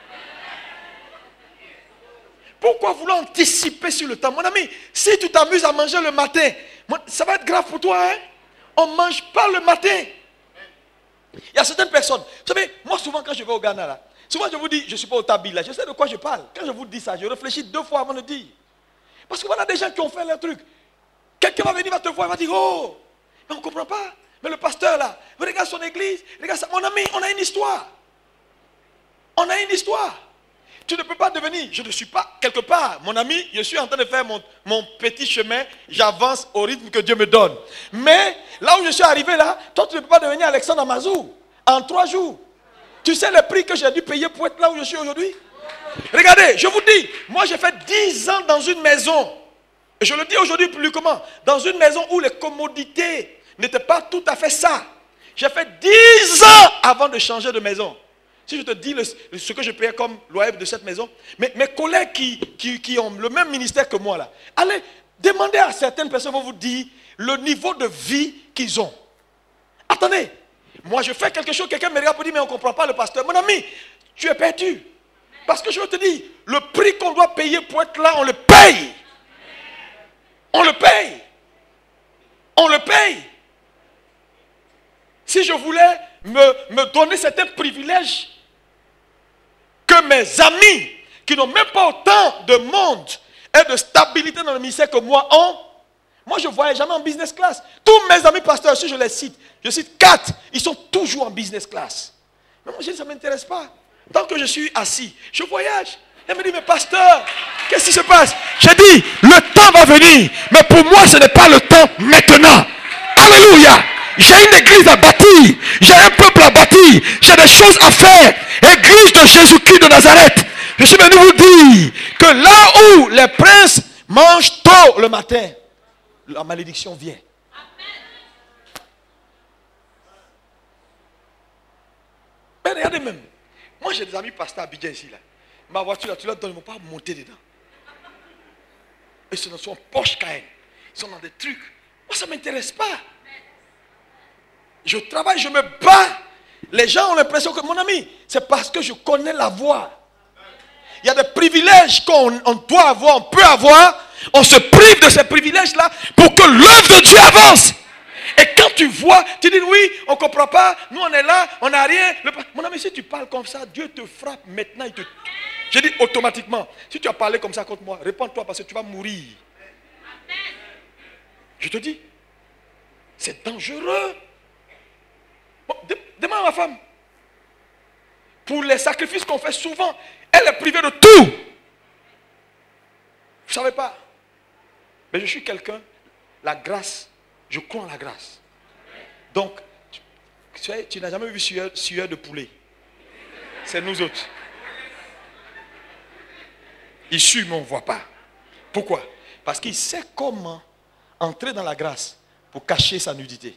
Pourquoi vouloir anticiper sur le temps? Mon ami, si tu t'amuses à manger le matin, ça va être grave pour toi. Hein? On ne mange pas le matin. Il y a certaines personnes. Vous savez, moi souvent quand je vais au Ghana, là, souvent je vous dis, je ne suis pas au Tabi, là, je sais de quoi je parle. Quand je vous dis ça, je réfléchis 2 fois avant de dire. Parce que voilà des gens qui ont fait leur truc. Quelqu'un va venir, va te voir, va dire, oh, mais on ne comprend pas. Mais le pasteur là, regarde son église, regarde ça. Mon ami, on a une histoire. On a une histoire. Tu ne peux pas devenir, je ne suis pas quelque part, mon ami, je suis en train de faire mon petit chemin, j'avance au rythme que Dieu me donne. Mais là où je suis arrivé là, toi tu ne peux pas devenir Alexandre Amazou en 3 jours. Tu sais le prix que j'ai dû payer pour être là où je suis aujourd'hui? Regardez, je vous dis, moi j'ai fait 10 ans dans une maison, et je le dis aujourd'hui plus comment, dans une maison où les commodités n'étaient pas tout à fait ça. J'ai fait 10 ans avant de changer de maison. Si je te dis ce que je payais comme loyer de cette maison, mes collègues qui ont le même ministère que moi là, allez demander à certaines personnes, vont vous dire le niveau de vie qu'ils ont. Attendez, moi je fais quelque chose, quelqu'un me regarde pour dire mais on ne comprend pas le pasteur. Mon ami, tu es perdu. Parce que je te dis, le prix qu'on doit payer pour être là, on le paye. On le paye. On le paye. Si je voulais me donner certains privilèges que mes amis, qui n'ont même pas autant de monde et de stabilité dans le ministère que moi ont, moi je ne voyais jamais en business class. Tous mes amis pasteurs, si je les cite, je cite 4, ils sont toujours en business class. Mais moi je dis, ça ne m'intéresse pas. Tant que je suis assis, je voyage. Elle me dit, mais pasteur, qu'est-ce qui se passe? J'ai dit, le temps va venir, mais pour moi ce n'est pas le temps maintenant. Alléluia. J'ai une église à bâtir, j'ai un peuple à bâtir, j'ai des choses à faire. Église de Jésus-Christ de Nazareth. Je suis venu vous dire que là où les princes mangent tôt le matin, la malédiction vient. Mais regardez même, moi j'ai des amis pasteurs à Abidjan ici là. Ma voiture là, tu leur donnes, ils ne vont pas monter dedans. Et ce ne sont Porsche Cayenne. Ils sont dans des trucs. Moi ça ne m'intéresse pas. Je travaille, je me bats. Les gens ont l'impression que, mon ami, c'est parce que je connais la voie. Il y a des privilèges qu'on doit avoir, on peut avoir. On se prive de ces privilèges-là pour que l'œuvre de Dieu avance. Et quand tu vois, tu dis oui, on ne comprend pas, nous on est là, on n'a rien. Mon ami, si tu parles comme ça, Dieu te frappe maintenant. Je dis automatiquement, si tu as parlé comme ça contre moi, réponds-toi parce que tu vas mourir. Je te dis, c'est dangereux. Bon, demande à ma femme. Pour les sacrifices qu'on fait souvent, elle est privée de tout. Vous ne savez pas. Mais je suis quelqu'un, la grâce, je crois en la grâce. Donc, tu n'as jamais vu sueur de poulet. C'est nous autres. Il sue, mais on ne voit pas. Pourquoi? Parce qu'il sait comment entrer dans la grâce pour cacher sa nudité.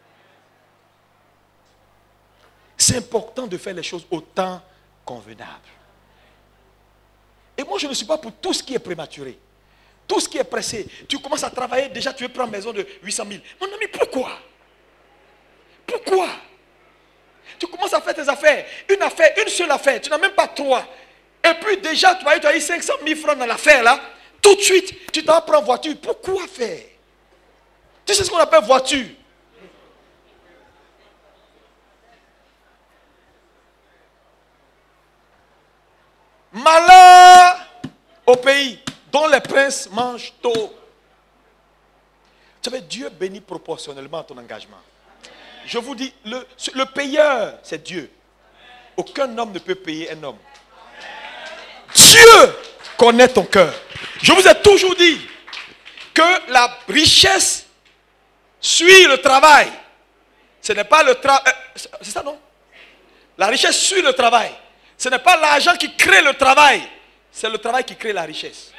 C'est important de faire les choses au temps convenable. Et moi, je ne suis pas pour tout ce qui est prématuré. Tout ce qui est pressé. Tu commences à travailler, déjà tu veux prendre une maison de 800 000. Mon ami, pourquoi? Pourquoi? Tu commences à faire tes affaires. Une seule affaire. Tu n'as même pas 3. Et puis déjà, tu as eu 500 000 francs dans l'affaire là. Tout de suite, tu t'en prends voiture. Pourquoi faire? Tu sais ce qu'on appelle voiture? Malheur au pays dont les princes mangent tôt. Tu savez, Dieu bénit proportionnellement ton engagement. Je vous dis, le payeur, c'est Dieu. Aucun homme ne peut payer un homme. Dieu connaît ton cœur. Je vous ai toujours dit que la richesse suit le travail. Ce n'est pas le travail. C'est ça, non? La richesse suit le travail. Ce n'est pas l'argent qui crée le travail. C'est le travail qui crée la richesse.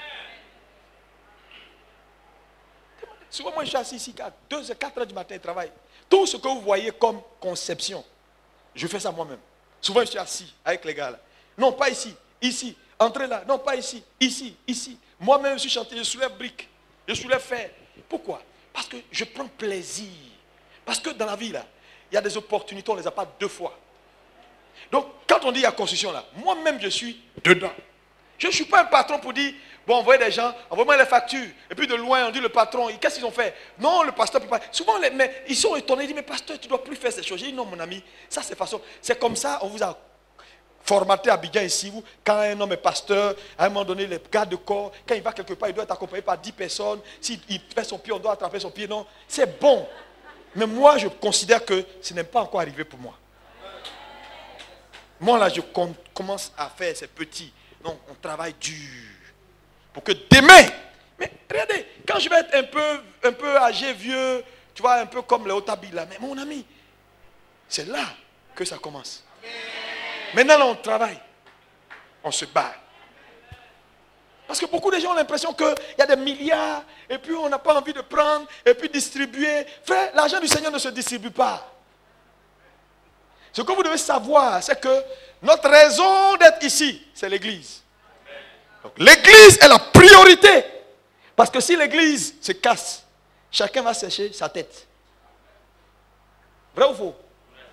Souvent, moi, je suis assis ici à 2h, 4h du matin et travaille. Tout ce que vous voyez comme conception, je fais ça moi-même. Souvent, je suis assis avec les gars là. Non, pas ici. Ici. Entrez là. Non, pas ici. Ici. Ici. Moi-même, je suis chantier. Je soulève briques. Je soulève fer. Pourquoi? Parce que je prends plaisir. Parce que dans la vie, là, il y a des opportunités, on ne les a pas deux fois. Donc, quand on dit il y a construction là, moi-même, je suis dedans. Je ne suis pas un patron pour dire, bon, envoyez des gens, envoyez-moi les factures. Et puis de loin, on dit le patron, qu'est-ce qu'ils ont fait? Non, le pasteur ne peut pas. Souvent, mais ils sont étonnés, ils disent, mais pasteur, tu ne dois plus faire ces choses. J'ai dit, non, mon ami, ça c'est façon. C'est comme ça, on vous a formaté à Abidjan ici. Vous, quand un homme est pasteur, à un moment donné, les gardes de corps, quand il va quelque part, il doit être accompagné par 10 personnes. S'il fait son pied, on doit attraper son pied. Non, c'est bon. Mais moi, je considère que ce n'est pas encore arrivé pour moi. Moi, là, je commence à faire ces petits. Donc, on travaille dur. Pour que demain, mais regardez, quand je vais être un peu âgé, vieux, tu vois, un peu comme les Otabi là, mais mon ami, c'est là que ça commence. Maintenant, là, on travaille. On se bat. Parce que beaucoup de gens ont l'impression qu'il y a des milliards, et puis on n'a pas envie de prendre, et puis distribuer. Frère, l'argent du Seigneur ne se distribue pas. Ce que vous devez savoir, c'est que notre raison d'être ici, c'est l'église. Donc l'église est la priorité. Parce que si l'église se casse, chacun va sécher sa tête. Vrai ou faux?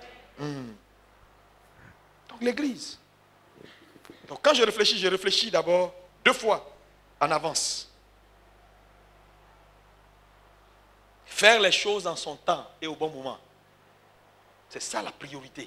Donc l'église. Donc quand je réfléchis d'abord 2 fois en avance. Faire les choses en son temps et au bon moment. C'est ça la priorité.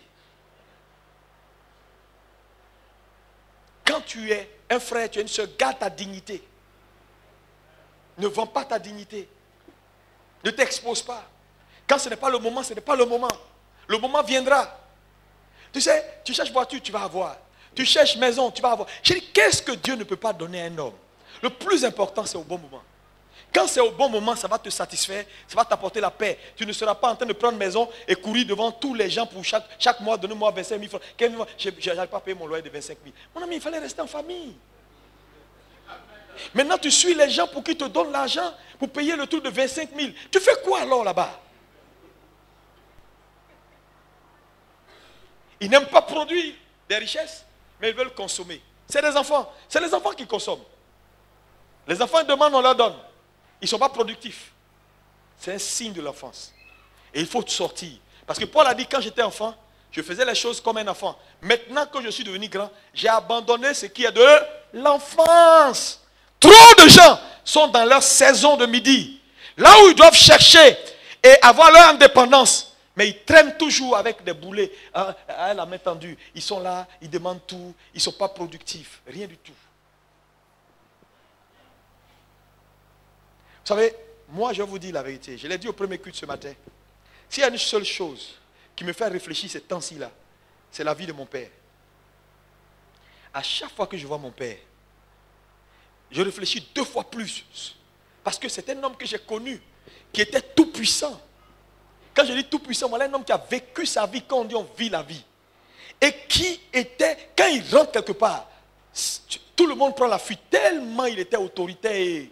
Quand tu es un frère, tu es une soeur, garde ta dignité. Ne vends pas ta dignité. Ne t'expose pas. Quand ce n'est pas le moment, ce n'est pas le moment. Le moment viendra. Tu sais, tu cherches voiture, tu vas avoir. Tu cherches maison, tu vas avoir. Je dis, qu'est-ce que Dieu ne peut pas donner à un homme? Le plus important, c'est au bon moment. Quand c'est au bon moment, ça va te satisfaire, ça va t'apporter la paix. Tu ne seras pas en train de prendre maison et courir devant tous les gens pour chaque mois, donnez-moi 25 000 francs. Je n'arrive pas à payer mon loyer de 25 000. Mon ami, il fallait rester en famille. Maintenant, tu suis les gens pour qu'ils te donnent l'argent pour payer le truc de 25 000. Tu fais quoi alors là-bas? Ils n'aiment pas produire des richesses, mais ils veulent consommer. C'est des enfants. C'est les enfants qui consomment. Les enfants ils demandent, on leur donne. Ils ne sont pas productifs. C'est un signe de l'enfance. Et il faut sortir. Parce que Paul a dit, quand j'étais enfant, je faisais les choses comme un enfant. Maintenant que je suis devenu grand, j'ai abandonné ce qui est de l'enfance. Trop de gens sont dans leur saison de midi. Là où ils doivent chercher et avoir leur indépendance. Mais ils traînent toujours avec des boulets à la main tendue. Ils sont là, ils demandent tout. Ils ne sont pas productifs. Rien du tout. Vous savez, moi je vous dis la vérité. Je l'ai dit au premier culte ce matin. S'il y a une seule chose qui me fait réfléchir ces temps-ci là, c'est la vie de mon père. À chaque fois que je vois mon père, je réfléchis 2 fois plus. Parce que c'est un homme que j'ai connu, qui était tout puissant. Quand je dis tout puissant, voilà un homme qui a vécu sa vie, quand on dit on vit la vie. Et qui était, quand il rentre quelque part, tout le monde prend la fuite, tellement il était autoritaire.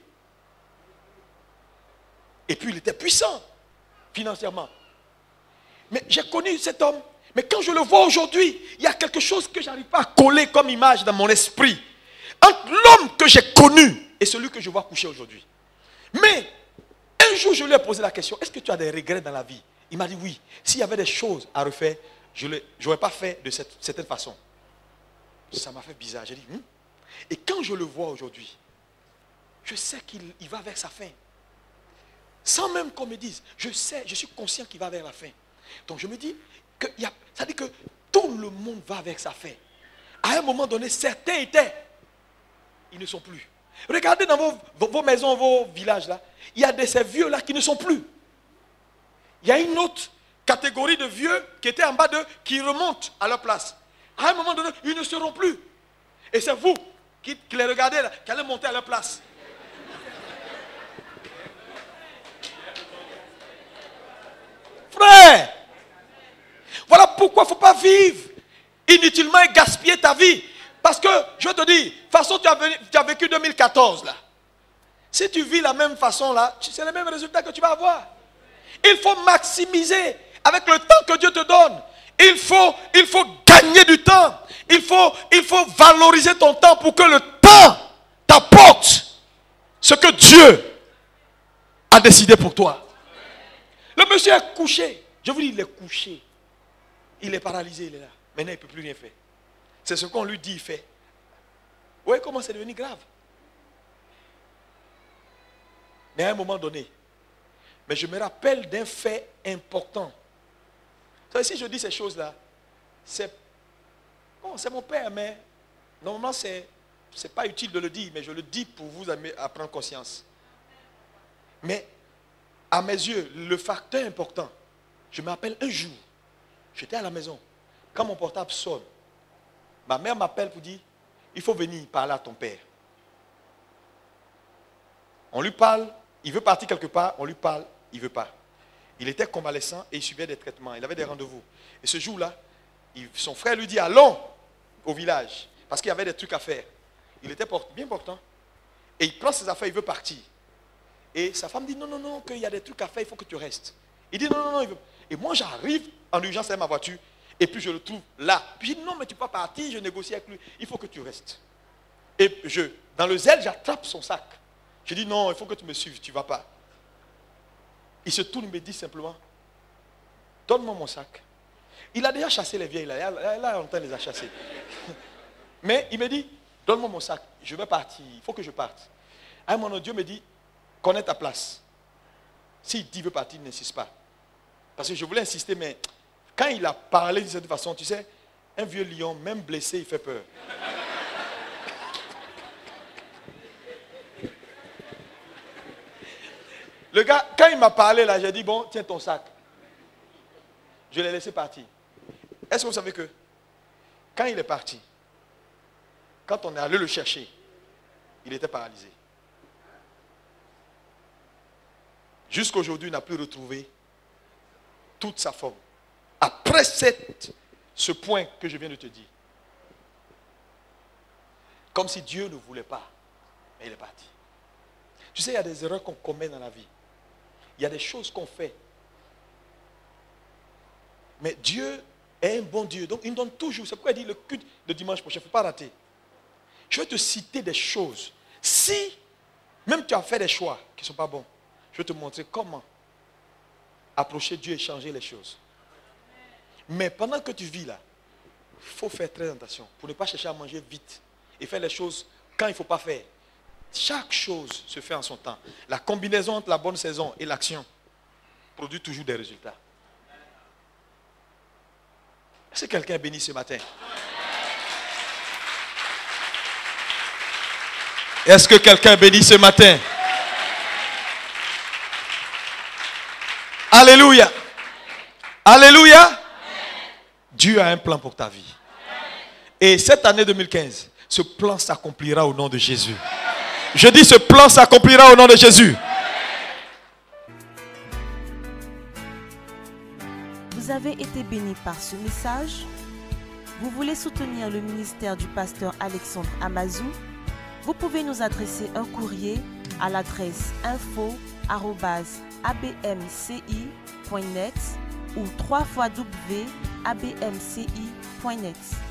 Et puis il était puissant, financièrement. Mais j'ai connu cet homme. Mais quand je le vois aujourd'hui, il y a quelque chose que je n'arrive pas à coller comme image dans mon esprit. Entre l'homme que j'ai connu et celui que je vois coucher aujourd'hui. Mais, un jour je lui ai posé la question, est-ce que tu as des regrets dans la vie? Il m'a dit oui. S'il y avait des choses à refaire, je n'aurais pas fait de cette certaine façon. Ça m'a fait bizarre. J'ai dit, Et quand je le vois aujourd'hui, je sais qu'il va vers sa fin. Sans même qu'on me dise, je sais, je suis conscient qu'il va vers la fin. Donc je me dis, ça dit que tout le monde va vers sa fin. À un moment donné, certains étaient, ils ne sont plus. Regardez dans vos maisons, vos villages là, il y a ces vieux là qui ne sont plus. Il y a une autre catégorie de vieux qui étaient en bas d'eux, qui remontent à leur place. À un moment donné, ils ne seront plus. Et c'est vous qui les regardez là, qui allez monter à leur place. Frère, voilà pourquoi il ne faut pas vivre inutilement et gaspiller ta vie. Parce que, je te dis, de toute façon, tu as vécu 2014 là. Si tu vis la même façon là, c'est le même résultat que tu vas avoir. Il faut maximiser avec le temps que Dieu te donne. Il faut gagner du temps. Il faut valoriser ton temps pour que le temps t'apporte ce que Dieu a décidé pour toi. Le monsieur est couché. Je vous dis, il est couché. Il est paralysé, il est là. Maintenant, il ne peut plus rien faire. C'est ce qu'on lui dit, il fait. Vous voyez comment c'est devenu grave. Mais à un moment donné, mais je me rappelle d'un fait important. Si je dis ces choses-là, c'est mon père, mais normalement, c'est pas utile de le dire, mais je le dis pour vous à prendre conscience. Mais à mes yeux, le facteur important, je me rappelle un jour, j'étais à la maison, quand mon portable sonne, ma mère m'appelle pour dire, il faut venir parler à ton père. On lui parle, il veut partir quelque part, on lui parle, il ne veut pas. Il était convalescent et il suivait des traitements, il avait des rendez-vous. Et ce jour-là, son frère lui dit, allons au village, parce qu'il y avait des trucs à faire. Il était bien portant. Et il prend ses affaires, il veut partir. Et sa femme dit, non, qu'il y a des trucs à faire, il faut que tu restes. Il dit, non, il veut. Et moi, j'arrive en urgence avec ma voiture, et puis je le trouve là. Puis je dis, non, mais tu ne peux pas partir, je négocie avec lui, il faut que tu restes. Et dans le zèle, j'attrape son sac. Je dis, non, il faut que tu me suives, tu ne vas pas. Il se tourne et me dit simplement, donne-moi mon sac. Il a déjà chassé les vieilles, là, on les a chassés. Mais il me dit, donne-moi mon sac, je vais partir, il faut que je parte. À un moment, Dieu me dit, connais ta place. S'il dit qu'il veut partir, n'insiste pas. Parce que je voulais insister, mais quand il a parlé de cette façon, tu sais, un vieux lion, même blessé, il fait peur. Le gars, quand il m'a parlé là, j'ai dit, bon, tiens ton sac. Je l'ai laissé partir. Est-ce que vous savez que quand il est parti, quand on est allé le chercher, il était paralysé. Jusqu'aujourd'hui, il n'a plus retrouvé toute sa forme. Après ce point que je viens de te dire. Comme si Dieu ne voulait pas. Mais il est parti. Tu sais, il y a des erreurs qu'on commet dans la vie. Il y a des choses qu'on fait. Mais Dieu est un bon Dieu. Donc il nous donne toujours. C'est pourquoi il dit le culte de dimanche prochain. Il ne faut pas rater. Je vais te citer des choses. Si même tu as fait des choix qui ne sont pas bons, je vais te montrer comment approcher Dieu et changer les choses. Mais pendant que tu vis là, il faut faire très attention pour ne pas chercher à manger vite et faire les choses quand il ne faut pas faire. Chaque chose se fait en son temps. La combinaison entre la bonne saison et l'action produit toujours des résultats. Est-ce que quelqu'un est béni ce matin? Est-ce que quelqu'un est béni ce matin? Alléluia. Alléluia. Dieu a un plan pour ta vie. Et cette année 2015, ce plan s'accomplira au nom de Jésus. Je dis, ce plan s'accomplira au nom de Jésus. Vous avez été bénis par ce message? Vous voulez soutenir le ministère du pasteur Alexandre Amazou? Vous pouvez nous adresser un courrier à l'adresse info@abmci.net ou www.abmci.net.